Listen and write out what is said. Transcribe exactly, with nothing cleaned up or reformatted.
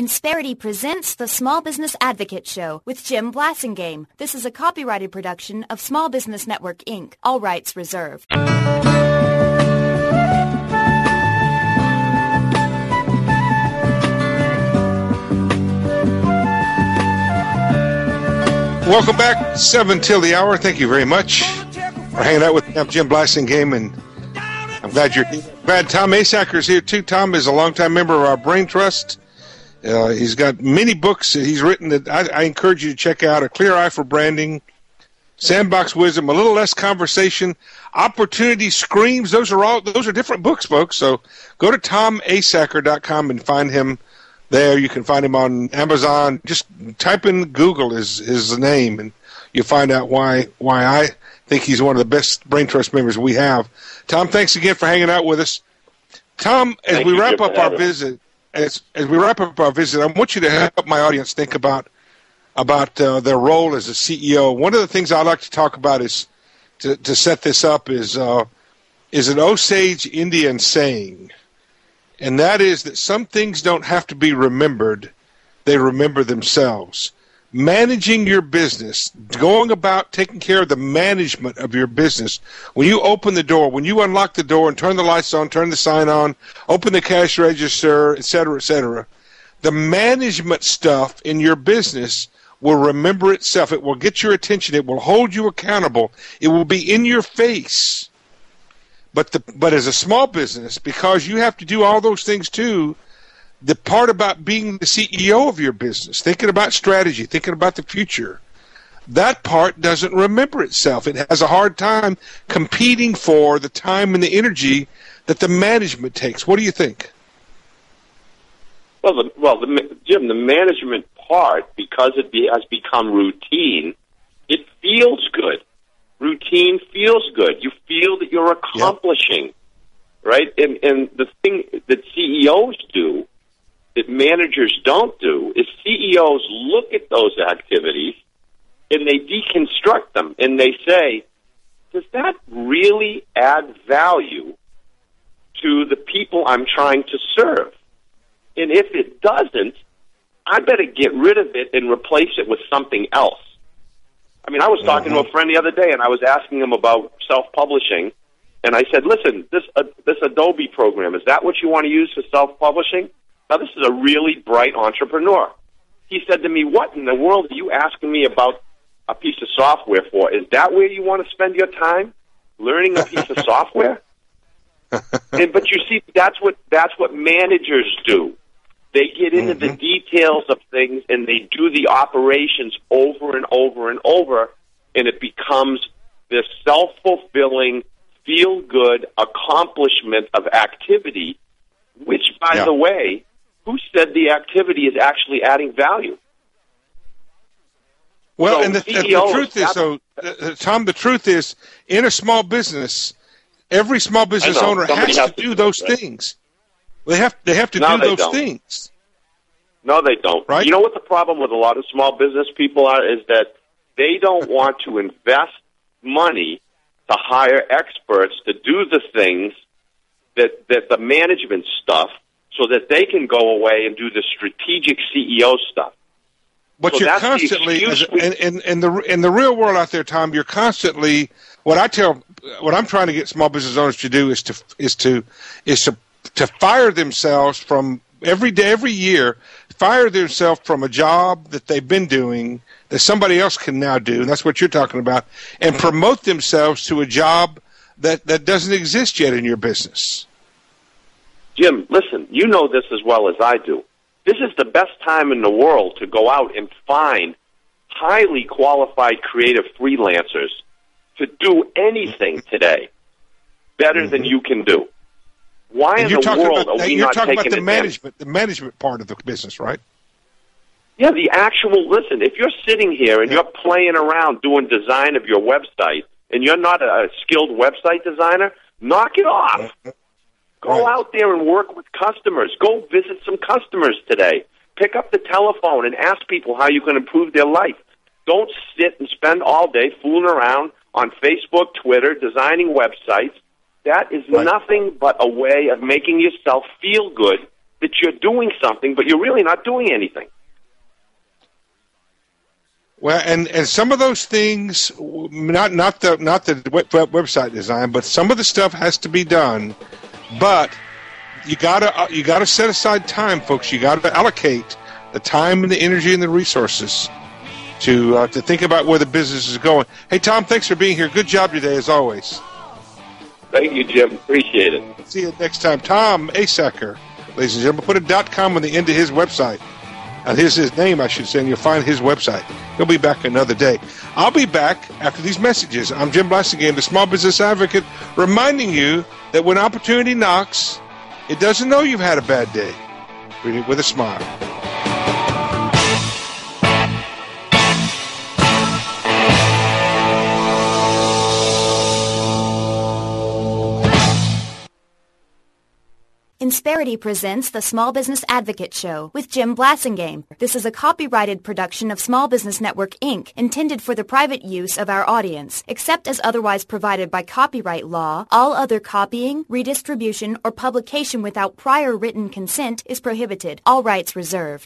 Insperity presents the Small Business Advocate Show with Jim Blasingame. This is a copyrighted production of Small Business Network, Incorporated. All rights reserved. Welcome back, seven till the hour. Thank you very much for hanging out with me. I'm Jim Blasingame, and I'm glad you're glad Tom Asacker is here too. Tom is a longtime member of our Brain Trust. Uh, he's got many books that he's written that I, I encourage you to check out. A Clear Eye for Branding, Sandbox Wisdom, A Little Less Conversation, Opportunity Screams. Those are all those are different books, folks. So go to tom asacker dot com and find him there. You can find him on Amazon. Just type in Google his his name, and you'll find out why why I think he's one of the best Brain Trust members we have. Tom, thanks again for hanging out with us. Tom, as Thank we you, wrap Jim, up our visit, as as we wrap up our visit, I want you to help my audience think about about uh, their role as a C E O. One of the things I like to talk about is to to set this up is uh, is an Osage Indian saying, and that is that some things don't have to be remembered; they remember themselves. Managing your business, going about taking care of the management of your business. When you open the door, when you unlock the door and turn the lights on, turn the sign on, open the cash register, et cetera, et cetera, the management stuff in your business will remember itself. It will get your attention. It will hold you accountable. It will be in your face. But the but as a small business, because you have to do all those things too, the part about being the C E O of your business, thinking about strategy, thinking about the future, that part doesn't remember itself. It has a hard time competing for the time and the energy that the management takes. What do you think? Well, the, well, the, Jim, the management part, because it be, has become routine, it feels good. Routine feels good. You feel that you're accomplishing, yep. right? And, and the thing that C E Os do that managers don't do is C E Os look at those activities and they deconstruct them and they say, does that really add value to the people I'm trying to serve? And if it doesn't, I better get rid of it and replace it with something else. I mean, I was talking mm-hmm. to a friend the other day and I was asking him about self-publishing, and I said, listen, this uh, this Adobe program, is that what you want to use for self-publishing? Now, this is a really bright entrepreneur. He said to me, what in the world are you asking me about a piece of software for? Is that where you want to spend your time, learning a piece of software? And, but you see, that's what that's what managers do. They get into mm-hmm. the details of things, and they do the operations over and over and over, and it becomes this self-fulfilling, feel-good accomplishment of activity, which, by yeah. the way, who said the activity is actually adding value? Well, so and the, the truth is, so uh, Tom, the truth is, in a small business, every small business owner has, has to do those it. things. They have they have to no, do those don't. things. No, they don't. Right? You know what the problem with a lot of small business people are is that they don't want to invest money to hire experts to do the things that that the management stuff, so that they can go away and do the strategic C E O stuff. But so you're constantly, as, in, in, in the in the real world out there, Tom, you're constantly. What I tell, what I'm trying to get small business owners to do is to is to is to to fire themselves from every day, every year, fire themselves from a job that they've been doing that somebody else can now do, and that's what you're talking about, and promote themselves to a job that that doesn't exist yet in your business. Jim, listen, you know this as well as I do. This is the best time in the world to go out and find highly qualified creative freelancers to do anything today better mm-hmm. than you can do. Why and in the world about, are we you're not talking taking about the advantage? management, the management part of the business, right? Yeah, the actual, listen, if you're sitting here and yeah. you're playing around doing design of your website and you're not a skilled website designer, knock it off. Mm-hmm. Go right. out there and work with customers. Go visit some customers today. Pick up the telephone and ask people how you can improve their life. Don't sit and spend all day fooling around on Facebook, Twitter, designing websites. That is right. nothing but a way of making yourself feel good that you're doing something, but you're really not doing anything. Well, and, and some of those things, not not the not the web, website design, but some of the stuff has to be done. But you gotta you gotta set aside time, folks. You gotta allocate the time and the energy and the resources to uh, to think about where the business is going. Hey, Tom, thanks for being here. Good job today, as always. Thank you, Jim. Appreciate it. See you next time. Tom Asacker, ladies and gentlemen. Put a .com on the end of his website. Uh, here's his name, I should say, and you'll find his website. He'll be back another day. I'll be back after these messages. I'm Jim Blasingame, the Small Business Advocate, reminding you that when opportunity knocks, it doesn't know you've had a bad day. Read it with a smile. Insperity presents the Small Business Advocate Show with Jim Blasingame. This is a copyrighted production of Small Business Network, Incorporated, intended for the private use of our audience. Except as otherwise provided by copyright law, all other copying, redistribution, or publication without prior written consent is prohibited. All rights reserved.